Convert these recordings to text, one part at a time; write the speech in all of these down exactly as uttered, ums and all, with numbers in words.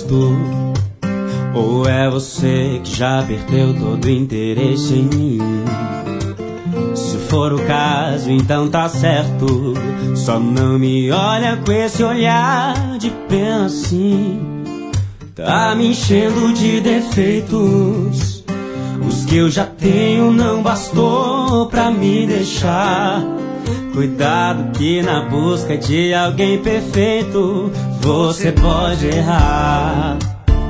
honesto, ou é você que já perdeu todo o interesse em mim? Se for o caso, então tá certo. Só não me olha com esse olhar de pena assim. Tá me enchendo de defeitos. Os que eu já tenho não bastou pra me deixar. Cuidado que na busca de alguém perfeito você pode errar.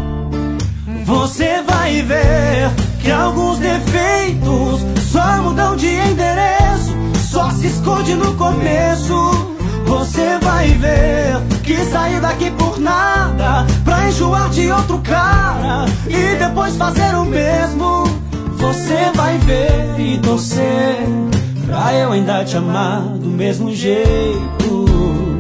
Você vai ver que alguns defeitos só mudam de endereço, só se esconde no começo. Você vai ver que sair daqui por nada pra enjoar de outro cara e depois fazer o mesmo. Você vai ver e torcer pra eu ainda te amar do mesmo jeito.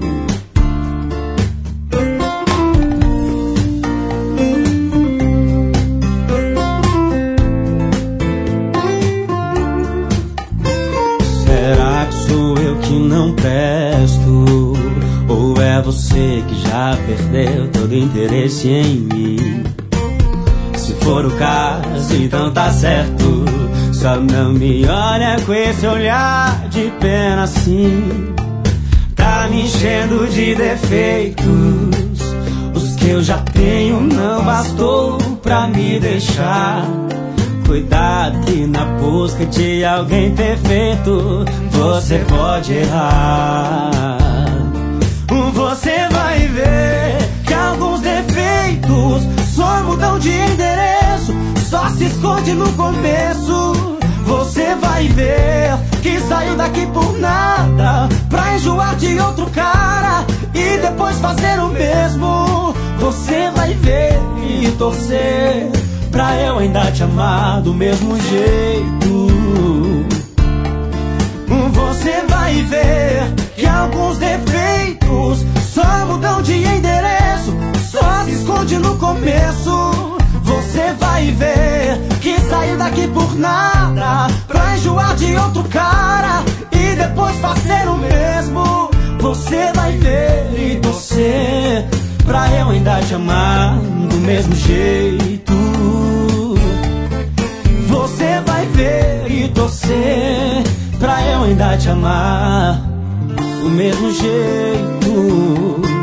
Será que sou eu que não presto? Ou é você que já perdeu todo interesse em mim? Se for o caso, então tá certo. Só não me olha com esse olhar de pena assim. Tá me enchendo de defeitos. Os que eu já tenho não bastou pra me deixar. Cuidado que na busca de alguém perfeito você pode errar. Você vai ver que alguns defeitos só mudam de endereço, só se esconde no começo. Você vai ver que saiu daqui por nada pra enjoar de outro cara e depois fazer o mesmo. Você vai ver e torcer pra eu ainda te amar do mesmo jeito. Você vai ver que alguns defeitos só mudam de endereço, só se esconde no começo. Você vai ver que saiu daqui por nada pra enjoar de outro cara e depois fazer o mesmo. Você vai ver e torcer pra eu ainda te amar do mesmo jeito. Você vai ver e torcer pra eu ainda te amar do mesmo jeito.